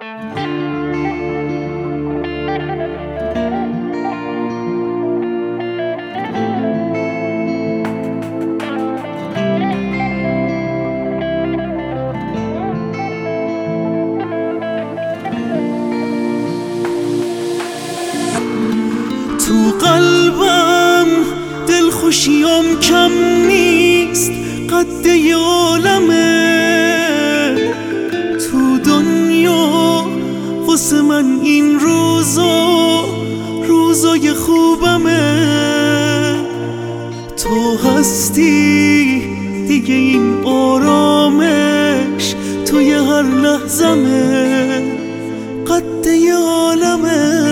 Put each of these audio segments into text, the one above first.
تو قلبم دلخوشیم کم نیست، قد یه عالمه تو دنیا. واسه من این روزای خوبمه. تو هستی دیگه، این آرامش توی هر لحظمه، قد یه عالمه.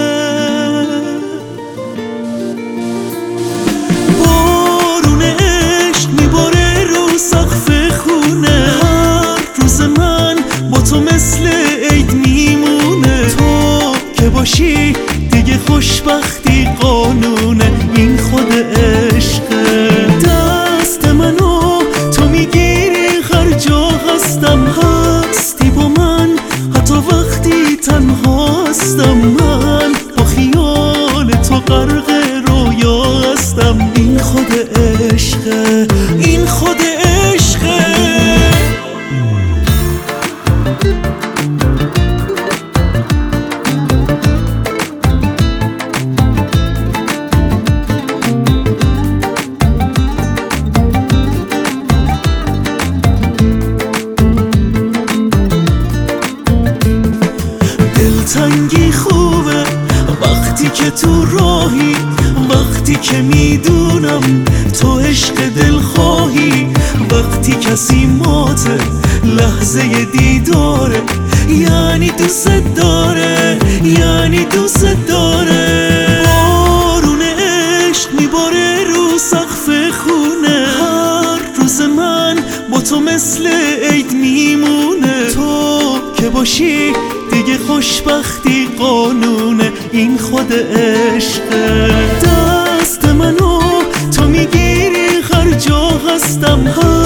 تو مثل عید میمونه، تو که باشی دیگه خوشبختی قانونه. این خود عشقه. دست منو تو میگیری هر جا هستم، هستی با من حتی وقتی تنها هستم. من با خیال تو غرق رویا هستم. این خود عشقه، این خود عشقه. دلتنگی خوبه وقتی که تو راهی، وقتی که میدونم تو عشق دل خواهی. وقتی کسی ماته لحظه دیداره، یعنی دوست داره، یعنی دوست داره. بارون عشق میباره رو سقف خونه، هر روز من با تو مثل عید میمونه. تو که باشی دیگه خوشبختی قانونه. این خود عشقه. دست منو تو میگیری هر جا هستم.